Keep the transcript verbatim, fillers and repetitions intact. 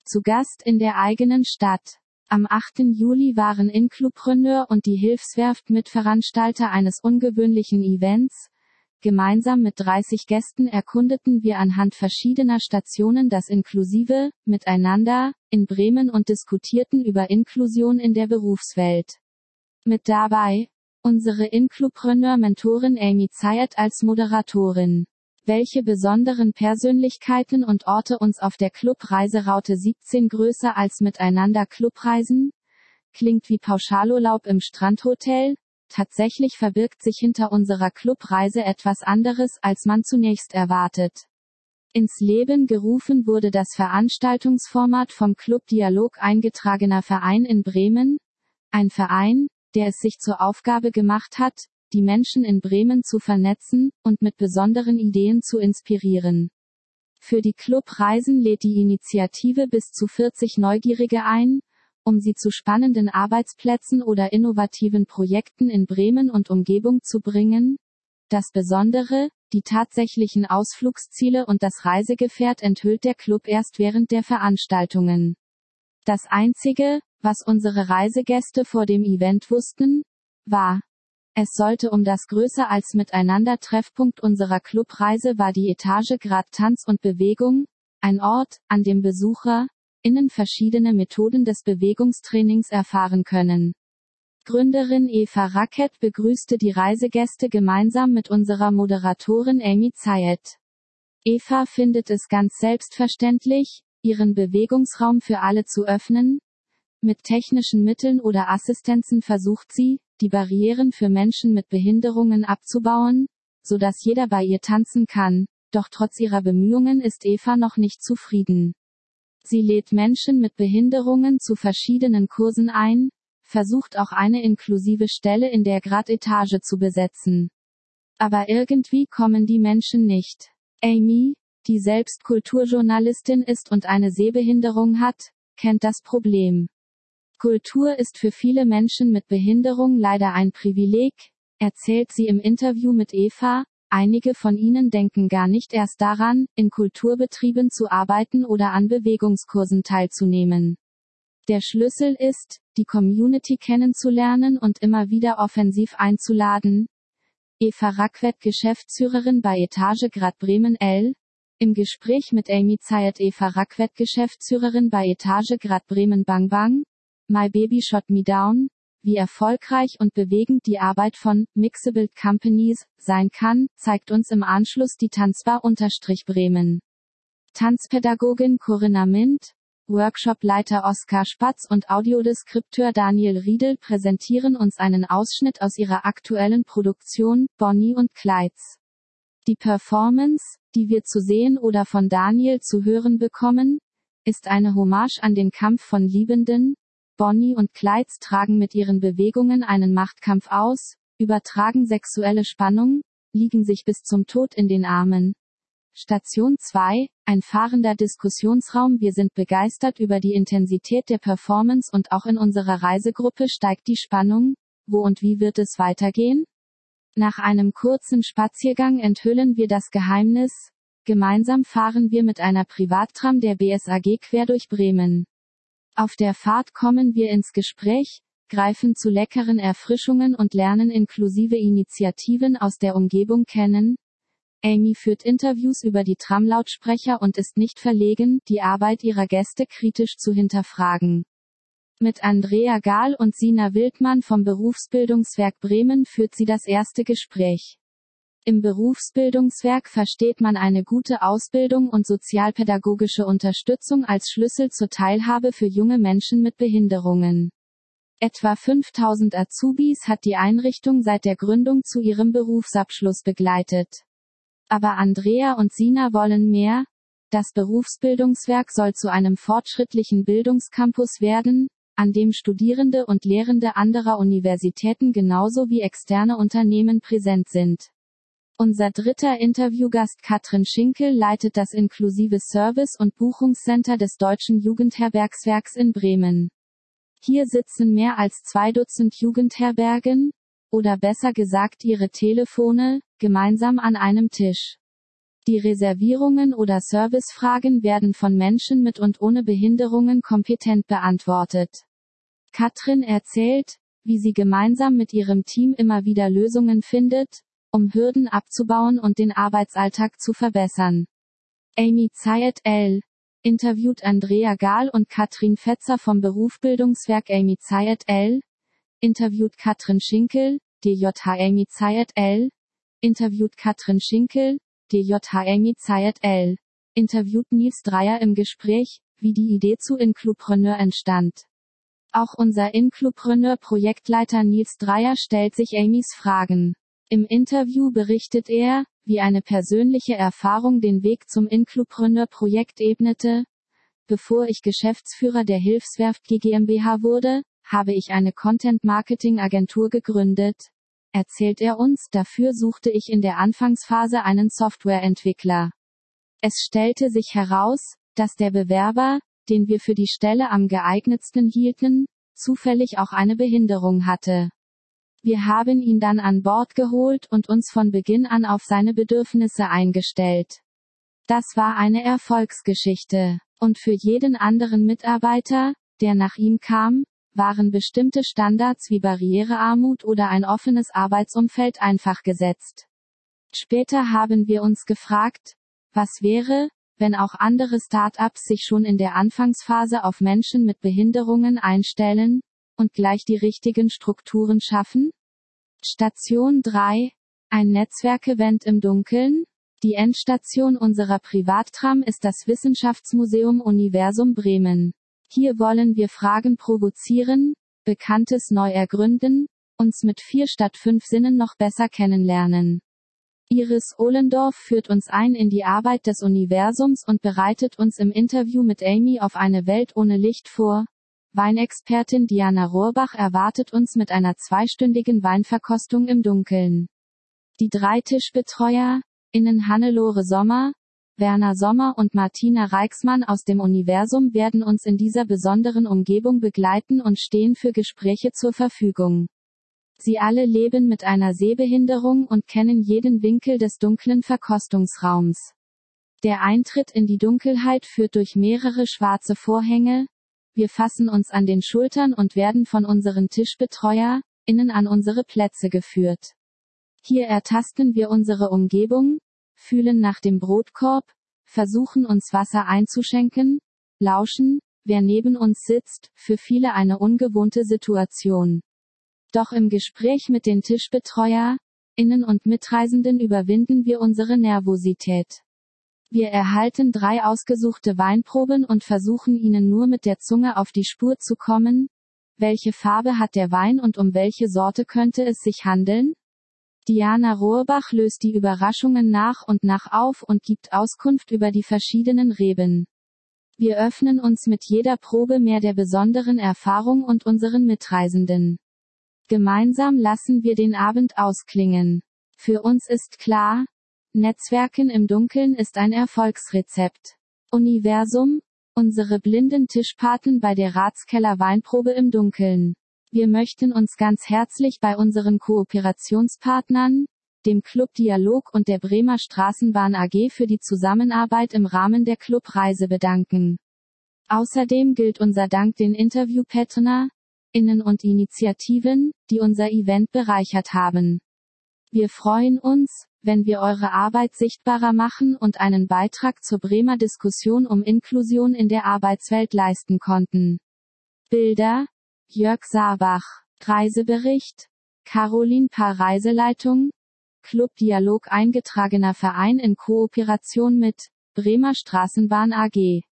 Zu Gast in der eigenen Stadt. Am achten Juli waren Inclupreneur und die Hilfswerft Mitveranstalter eines ungewöhnlichen Events. Gemeinsam mit dreißig Gästen erkundeten wir anhand verschiedener Stationen das inklusive Miteinander in Bremen und diskutierten über Inklusion in der Berufswelt. Mit dabei unsere Inclupreneur-Mentorin Amy Zayat als Moderatorin. Welche besonderen Persönlichkeiten und Orte uns auf der Clubreiseroute siebzehn größer als Miteinander Clubreisen? Klingt wie Pauschalurlaub im Strandhotel? Tatsächlich verbirgt sich hinter unserer Clubreise etwas anderes, als man zunächst erwartet. Ins Leben gerufen wurde das Veranstaltungsformat vom Club Dialog eingetragener Verein in Bremen. Ein Verein, der es sich zur Aufgabe gemacht hat, die Menschen in Bremen zu vernetzen und mit besonderen Ideen zu inspirieren. Für die Clubreisen lädt die Initiative bis zu vierzig Neugierige ein, um sie zu spannenden Arbeitsplätzen oder innovativen Projekten in Bremen und Umgebung zu bringen. Das Besondere, die tatsächlichen Ausflugsziele und das Reisegefährt enthüllt der Club erst während der Veranstaltungen. Das Einzige, was unsere Reisegäste vor dem Event wussten, war: Es sollte um das größer als Miteinander Treffpunkt unserer Clubreise war die Etage Grad Tanz und Bewegung, ein Ort, an dem Besucher innen verschiedene Methoden des Bewegungstrainings erfahren können. Gründerin Eva Rackett begrüßte die Reisegäste gemeinsam mit unserer Moderatorin Amy Zayat. Eva findet es ganz selbstverständlich, ihren Bewegungsraum für alle zu öffnen. Mit technischen Mitteln oder Assistenzen versucht sie, die Barrieren für Menschen mit Behinderungen abzubauen, sodass jeder bei ihr tanzen kann. Doch trotz ihrer Bemühungen ist Eva noch nicht zufrieden. Sie lädt Menschen mit Behinderungen zu verschiedenen Kursen ein, versucht auch eine inklusive Stelle in der Grad-Etage zu besetzen. Aber irgendwie kommen die Menschen nicht. Amy, die selbst Kulturjournalistin ist und eine Sehbehinderung hat, kennt das Problem. Kultur ist für viele Menschen mit Behinderung leider ein Privileg, erzählt sie im Interview mit Eva. Einige von ihnen denken gar nicht erst daran, in Kulturbetrieben zu arbeiten oder an Bewegungskursen teilzunehmen. Der Schlüssel ist, die Community kennenzulernen und immer wieder offensiv einzuladen. Eva Rackett, Geschäftsführerin bei Etage Grad Bremen L. Im Gespräch mit Amy Zayat. Eva Rackett, Geschäftsführerin bei Etage Grad Bremen Bang Bang. My Baby Shot Me Down. Wie erfolgreich und bewegend die Arbeit von Mixable Companies sein kann, zeigt uns im Anschluss die Tanzbar-Bremen. Tanzpädagogin Corinna Mint, Workshopleiter Oskar Spatz und Audiodeskripteur Daniel Riedel präsentieren uns einen Ausschnitt aus ihrer aktuellen Produktion, Bonnie und Clydes. Die Performance, die wir zu sehen oder von Daniel zu hören bekommen, ist eine Hommage an den Kampf von Liebenden. Bonnie und Clydes tragen mit ihren Bewegungen einen Machtkampf aus, übertragen sexuelle Spannung, liegen sich bis zum Tod in den Armen. Station zwei, ein fahrender Diskussionsraum. Wir sind begeistert über die Intensität der Performance und auch in unserer Reisegruppe steigt die Spannung. Wo und wie wird es weitergehen? Nach einem kurzen Spaziergang enthüllen wir das Geheimnis. Gemeinsam fahren wir mit einer Privattram der B S A G quer durch Bremen. Auf der Fahrt kommen wir ins Gespräch, greifen zu leckeren Erfrischungen und lernen inklusive Initiativen aus der Umgebung kennen. Amy führt Interviews über die Tramlautsprecher und ist nicht verlegen, die Arbeit ihrer Gäste kritisch zu hinterfragen. Mit Andrea Gahl und Sina Wildmann vom Berufsbildungswerk Bremen führt sie das erste Gespräch. Im Berufsbildungswerk versteht man eine gute Ausbildung und sozialpädagogische Unterstützung als Schlüssel zur Teilhabe für junge Menschen mit Behinderungen. Etwa fünftausend Azubis hat die Einrichtung seit der Gründung zu ihrem Berufsabschluss begleitet. Aber Andrea und Sina wollen mehr. Das Berufsbildungswerk soll zu einem fortschrittlichen Bildungscampus werden, an dem Studierende und Lehrende anderer Universitäten genauso wie externe Unternehmen präsent sind. Unser dritter Interviewgast Katrin Schinkel leitet das inklusive Service- und Buchungscenter des Deutschen Jugendherbergswerks in Bremen. Hier sitzen mehr als zwei Dutzend Jugendherbergen, oder besser gesagt ihre Telefone, gemeinsam an einem Tisch. Die Reservierungen oder Servicefragen werden von Menschen mit und ohne Behinderungen kompetent beantwortet. Katrin erzählt, wie sie gemeinsam mit ihrem Team immer wieder Lösungen findet, um Hürden abzubauen und den Arbeitsalltag zu verbessern. Amy Zayed El. Interviewt Andrea Gahl und Katrin Fetzer vom Berufsbildungswerk Amy Zayed El. Interviewt Katrin Schinkel, D J H Amy Zayed El. Interviewt Katrin Schinkel, D J H Amy Zayed El. Interviewt Nils Dreier im Gespräch, wie die Idee zu Inclupreneur entstand. Auch unser Inclupreneur-Projektleiter Nils Dreier stellt sich Amys Fragen. Im Interview berichtet er, wie eine persönliche Erfahrung den Weg zum Inclupreneur-Projekt ebnete. Bevor ich Geschäftsführer der Hilfswerft GmbH wurde, habe ich eine Content-Marketing-Agentur gegründet. Erzählt er uns, dafür suchte ich in der Anfangsphase einen Softwareentwickler. Es stellte sich heraus, dass der Bewerber, den wir für die Stelle am geeignetsten hielten, zufällig auch eine Behinderung hatte. Wir haben ihn dann an Bord geholt und uns von Beginn an auf seine Bedürfnisse eingestellt. Das war eine Erfolgsgeschichte. Und für jeden anderen Mitarbeiter, der nach ihm kam, waren bestimmte Standards wie Barrierearmut oder ein offenes Arbeitsumfeld einfach gesetzt. Später haben wir uns gefragt, was wäre, wenn auch andere Start-ups sich schon in der Anfangsphase auf Menschen mit Behinderungen einstellen und gleich die richtigen Strukturen schaffen? Station drei. Ein Netzwerkevent im Dunkeln? Die Endstation unserer Privattram ist das Wissenschaftsmuseum Universum Bremen. Hier wollen wir Fragen provozieren, Bekanntes neu ergründen, uns mit vier statt fünf Sinnen noch besser kennenlernen. Iris Ohlendorf führt uns ein in die Arbeit des Universums und bereitet uns im Interview mit Amy auf eine Welt ohne Licht vor. Weinexpertin Diana Rohrbach erwartet uns mit einer zweistündigen Weinverkostung im Dunkeln. Die drei Tischbetreuer, innen Hannelore Sommer, Werner Sommer und Martina Reixmann aus dem Universum werden uns in dieser besonderen Umgebung begleiten und stehen für Gespräche zur Verfügung. Sie alle leben mit einer Sehbehinderung und kennen jeden Winkel des dunklen Verkostungsraums. Der Eintritt in die Dunkelheit führt durch mehrere schwarze Vorhänge. Wir fassen uns an den Schultern und werden von unseren Tischbetreuer, innen an unsere Plätze geführt. Hier ertasten wir unsere Umgebung, fühlen nach dem Brotkorb, versuchen uns Wasser einzuschenken, lauschen, wer neben uns sitzt, für viele eine ungewohnte Situation. Doch im Gespräch mit den Tischbetreuer, innen und Mitreisenden überwinden wir unsere Nervosität. Wir erhalten drei ausgesuchte Weinproben und versuchen ihnen nur mit der Zunge auf die Spur zu kommen. Welche Farbe hat der Wein und um welche Sorte könnte es sich handeln? Diana Rohrbach löst die Überraschungen nach und nach auf und gibt Auskunft über die verschiedenen Reben. Wir öffnen uns mit jeder Probe mehr der besonderen Erfahrung und unseren Mitreisenden. Gemeinsam lassen wir den Abend ausklingen. Für uns ist klar, Netzwerken im Dunkeln ist ein Erfolgsrezept. Universum, unsere blinden Tischpaten bei der Ratskeller Weinprobe im Dunkeln. Wir möchten uns ganz herzlich bei unseren Kooperationspartnern, dem Club Dialog und der Bremer Straßenbahn A G für die Zusammenarbeit im Rahmen der Clubreise bedanken. Außerdem gilt unser Dank den Interviewpartner, Innen und Initiativen, die unser Event bereichert haben. Wir freuen uns, wenn wir eure Arbeit sichtbarer machen und einen Beitrag zur Bremer Diskussion um Inklusion in der Arbeitswelt leisten konnten. Bilder: Jörg Saarbach. Reisebericht: Caroline Paar. Reiseleitung: Club Dialog, eingetragener Verein in Kooperation mit Bremer Straßenbahn A G.